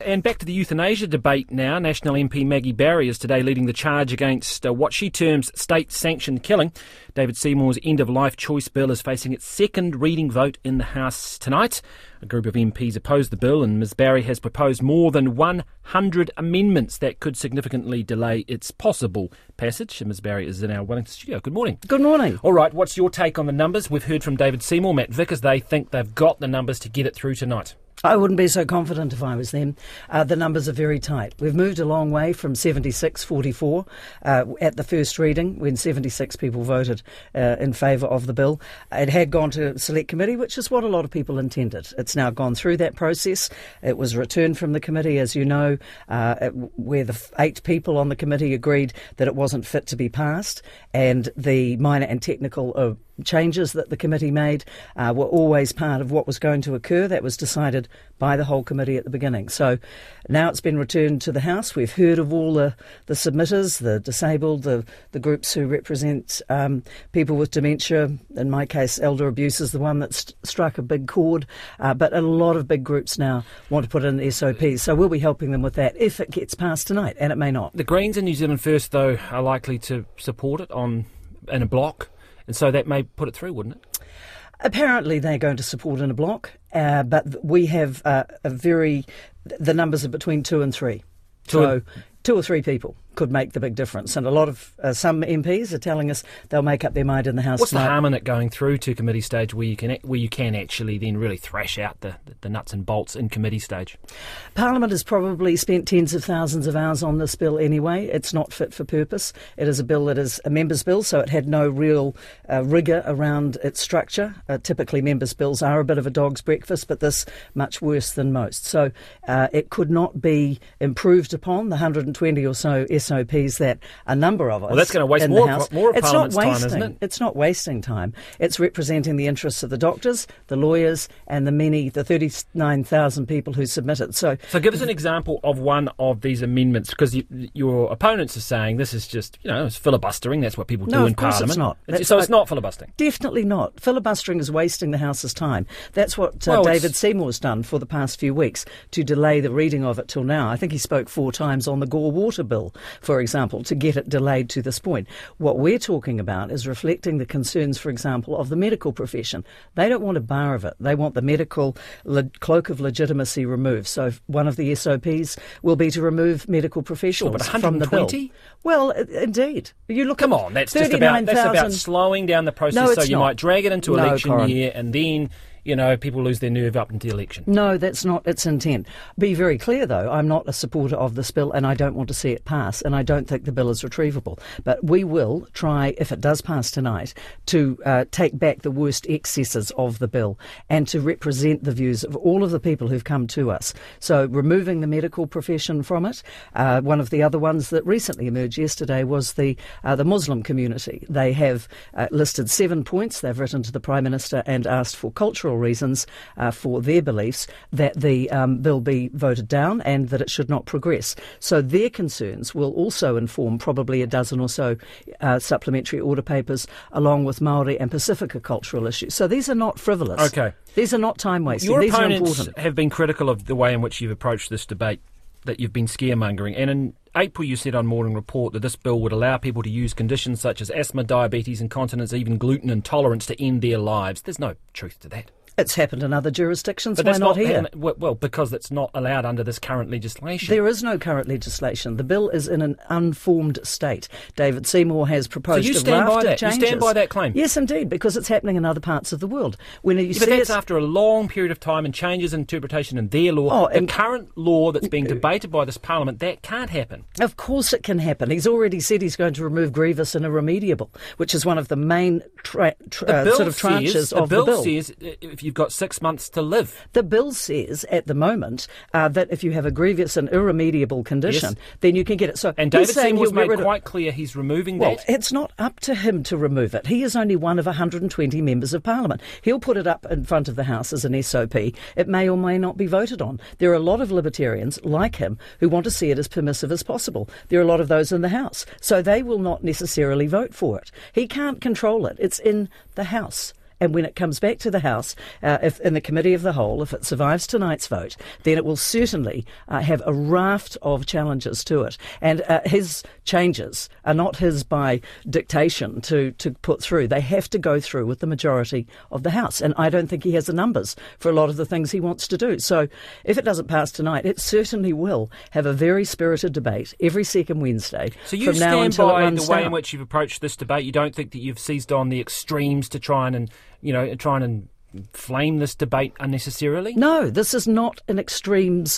And back to the euthanasia debate now. National MP Maggie Barry is today leading the charge against what she terms state-sanctioned killing. David Seymour's end-of-life choice bill is facing its second reading vote in the House tonight. A group of MPs opposed the bill, and Ms Barry has proposed more than 100 amendments that could significantly delay its possible passage. And Ms Barry is in our Wellington studio. Good morning. Good morning. All right, what's your take on the numbers? We've heard from David Seymour, Matt Vickers. They think they've got the numbers to get it through tonight. I wouldn't be so confident if I was them. The numbers are very tight. We've moved a long way from 76-44 at the first reading when 76 people voted in favour of the bill. It had gone to select committee, which is what a lot of people intended. It's now gone through that process. It was returned from the committee, as you know, where the 8 people on the committee agreed that it wasn't fit to be passed, and the minor and technical changes that the committee made were always part of what was going to occur. That was decided by the whole committee at the beginning. So now it's been returned to the House. We've heard of all the submitters, the disabled, the groups who represent people with dementia. In my case, elder abuse is the one that struck a big chord. But a lot of big groups now want to put in SOPs. So we'll be helping them with that if it gets passed tonight, and it may not. The Greens and New Zealand First, though, are likely to support it in a block. And so that may put it through, wouldn't it? Apparently they're going to support in a block, but we have the numbers are between 2 and 3. So 2 or 3 people could make the big difference. And a lot of some MPs are telling us they'll make up their mind in the House What's tonight. the harm in it going through to committee stage where you can actually then really thrash out the nuts and bolts in committee stage? Parliament has probably spent tens of thousands of hours on this bill anyway. It's not fit for purpose. It is a bill that is a members' bill, so it had no real rigour around its structure. Typically members' bills are a bit of a dog's breakfast, but this much worse than most. So it could not be improved upon, the 120 or so SOPs that a number of us. Well, that's going to waste more of Parliament's time, isn't it? It's not wasting time. It's representing the interests of the doctors, the lawyers, and the 39,000 people who submitted. So give us an example of one of these amendments, because your opponents are saying this is just, it's filibustering. That's what people do in Parliament. It's not. It's not filibustering. Definitely not. Filibustering is wasting the House's time. That's what David Seymour's done for the past few weeks to delay the reading of it till now. I think he spoke 4 times on the Gore Water Bill, for example, to get it delayed to this point. What we're talking about is reflecting the concerns, for example, of the medical profession. They don't want a bar of it. They want the medical cloak of legitimacy removed. So one of the SOPs will be to remove medical professionals from the bill. Well, indeed. You look. Come on, that's about slowing down the process, so you might drag it into election year, and then people lose their nerve up into the election. No, that's not its intent. Be very clear, though, I'm not a supporter of this bill, and I don't want to see it pass, and I don't think the bill is retrievable. But we will try, if it does pass tonight, to take back the worst excesses of the bill and to represent the views of all of the people who've come to us. So removing the medical profession from it. One of the other ones that recently emerged yesterday was the Muslim community. They have listed 7 points they've written to the Prime Minister and asked for cultural reasons for their beliefs that the bill be voted down and that it should not progress. So their concerns will also inform probably a dozen or so supplementary order papers, along with Māori and Pacifica cultural issues. So these are not frivolous. Okay. These are not time-wasting. Your these opponents are important. Have been critical of the way in which you've approached this debate, that you've been scaremongering. And in April you said on Morning Report that this bill would allow people to use conditions such as asthma, diabetes, incontinence, even gluten intolerance to end their lives. There's no truth to that. It's happened in other jurisdictions. But why not here? Well, because it's not allowed under this current legislation. There is no current legislation. The bill is in an unformed state. David Seymour has proposed a raft of changes. You stand by that claim? Yes, indeed, because it's happening in other parts of the world. But that's after a long period of time and changes in interpretation in their law. The current law that's being debated by this Parliament, that can't happen. Of course it can happen. He's already said he's going to remove grievous and irremediable, which is one of the main tranches of the bill. The bill says if you've got 6 months to live. The bill says at the moment that if you have a grievous and irremediable condition, then you can get it. So and David Seymour's made quite clear he's removing that. Well, it's not up to him to remove it. He is only one of 120 members of Parliament. He'll put it up in front of the House as an SOP. It may or may not be voted on. There are a lot of libertarians like him who want to see it as permissive as possible. There are a lot of those in the House. So they will not necessarily vote for it. He can't control it. It's in the House. And when it comes back to the House, if in the Committee of the Whole, if it survives tonight's vote, then it will certainly have a raft of challenges to it. And his changes are not his by dictation to put through. They have to go through with the majority of the House. And I don't think he has the numbers for a lot of the things he wants to do. So if it doesn't pass tonight, it certainly will have a very spirited debate every second Wednesday. So you stand by the way in which you've approached this debate. You don't think that you've seized on the extremes to try and flame this debate unnecessarily? No, this is not an extremes.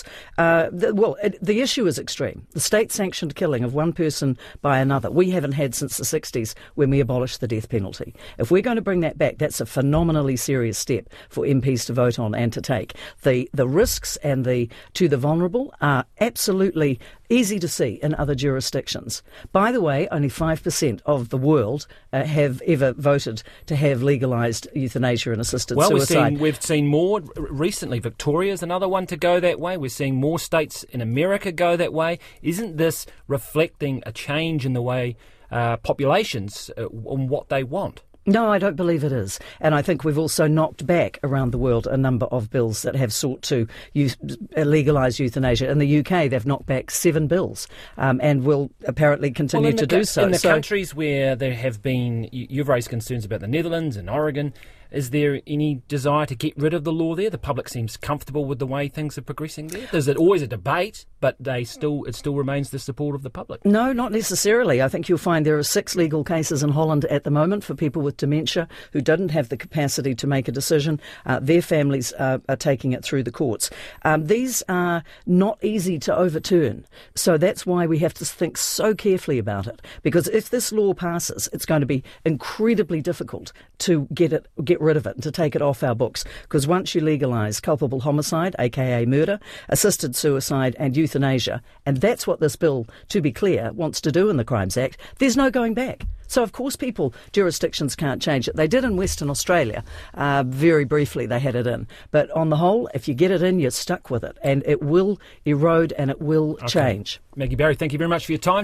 The issue is extreme. The state-sanctioned killing of one person by another, we haven't had since the 60s when we abolished the death penalty. If we're going to bring that back, that's a phenomenally serious step for MPs to vote on and to take. The risks and to the vulnerable are absolutely easy to see in other jurisdictions. By the way, only 5% of the world have ever voted to have legalised euthanasia and assisted suicide. We've seen more recently. Victoria's another one to go that way. We're seeing more states in America go that way. Isn't this reflecting a change in the way populations on what they want? No, I don't believe it is. And I think we've also knocked back around the world a number of bills that have sought to legalise euthanasia. In the UK, they've knocked back 7 bills and will apparently continue to do so. In the countries where there have been, you've raised concerns about the Netherlands and Oregon, is there any desire to get rid of the law there? The public seems comfortable with the way things are progressing there. There's always a debate, but it still remains the support of the public. No, not necessarily. I think you'll find there are 6 legal cases in Holland at the moment for people with dementia who didn't have the capacity to make a decision. Their families are taking it through the courts. These are not easy to overturn. So that's why we have to think so carefully about it. Because if this law passes, it's going to be incredibly difficult to get rid of it and to take it off our books. Because once you legalise culpable homicide, aka murder, assisted suicide and euthanasia, and that's what this bill, to be clear, wants to do in the Crimes Act, there's no going back. So, of course, jurisdictions can't change it. They did in Western Australia. Very briefly, they had it in. But on the whole, if you get it in, you're stuck with it. And it will erode and it will change. Maggie Barry, thank you very much for your time.